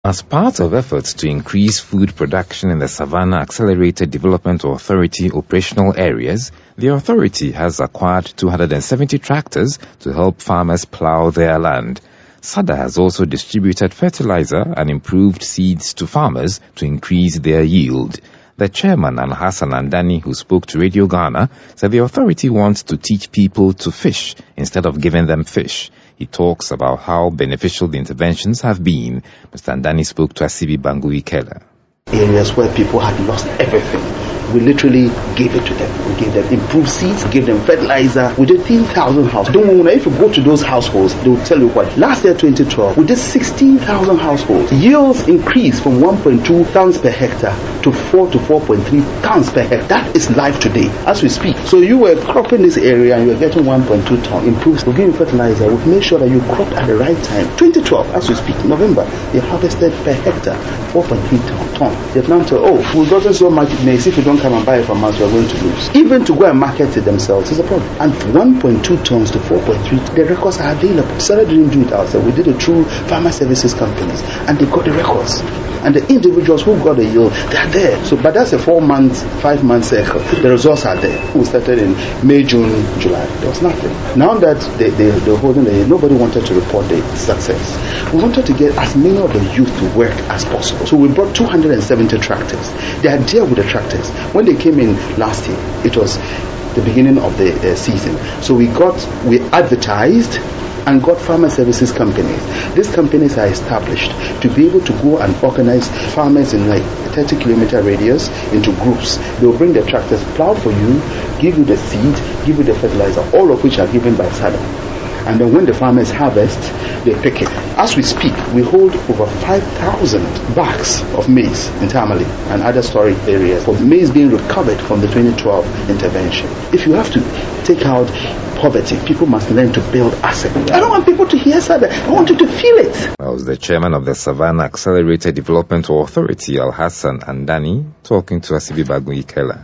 As part of efforts to increase food production in the Savannah Accelerated Development Authority operational areas, the authority has acquired 270 tractors to help farmers plow their land. SADA has also distributed fertilizer and improved seeds to farmers to increase their yield. The chairman, Alhassan Andani, who spoke to Radio Ghana, said the authority wants to teach people to fish instead of giving them fish. He talks about how beneficial the interventions have been. Mr. Andani spoke to Asibi Bangui Keller. Areas where people had lost everything, we literally gave it to them. We gave them improved seeds, gave them fertilizer. We did 10,000 households. Don't worry, if you go to those households, they will tell you what. Last year, 2012, we did 16,000 households. Yields increased from 1.2 tons per hectare to 4 to 4.3 tons per hectare. That is live today, as we speak. So you were cropping this area and you were getting 1.2 tons. Improved. We'll give you fertilizer. We'll make sure that you cropped at the right time. 2012, as we speak, November, they harvested per hectare 4.3 tons. They've now told, we've gotten so much maize, if you don't come and buy it from us, we're going to lose. Even to go and market it themselves is a problem. And 1.2 tons to 4.3, the records are available. Sarah didn't do it ourselves. We did it through farmer services companies, and they got the records. And the individuals who got the yield, they're there. So, but that's a 5-month cycle. The results are there. We started in May, June, July. There was nothing. Now that they're holding the yield, nobody wanted to report the success. We wanted to get as many of the youth to work as possible. So we brought 270 tractors. They are there with the tractors. When they came in last year, it was the beginning of the season. So we advertised and got farmer services companies. These companies are established to be able to go and organize farmers in like 30-kilometer radius into groups. They will bring the tractors, plow for you, give you the seed, give you the fertilizer, all of which are given by SADA. And then when the farmers harvest, they pick it. As we speak, we hold over 5,000 bags of maize in Tamale and other storage areas for maize being recovered from the 2012 intervention. If you have to take out poverty, people must learn to build assets. I don't want people to hear that. I want you to feel it. That was the chairman of the Savannah Accelerated Development Authority, Alhassan Andani, talking to Asibi Bangui Keller.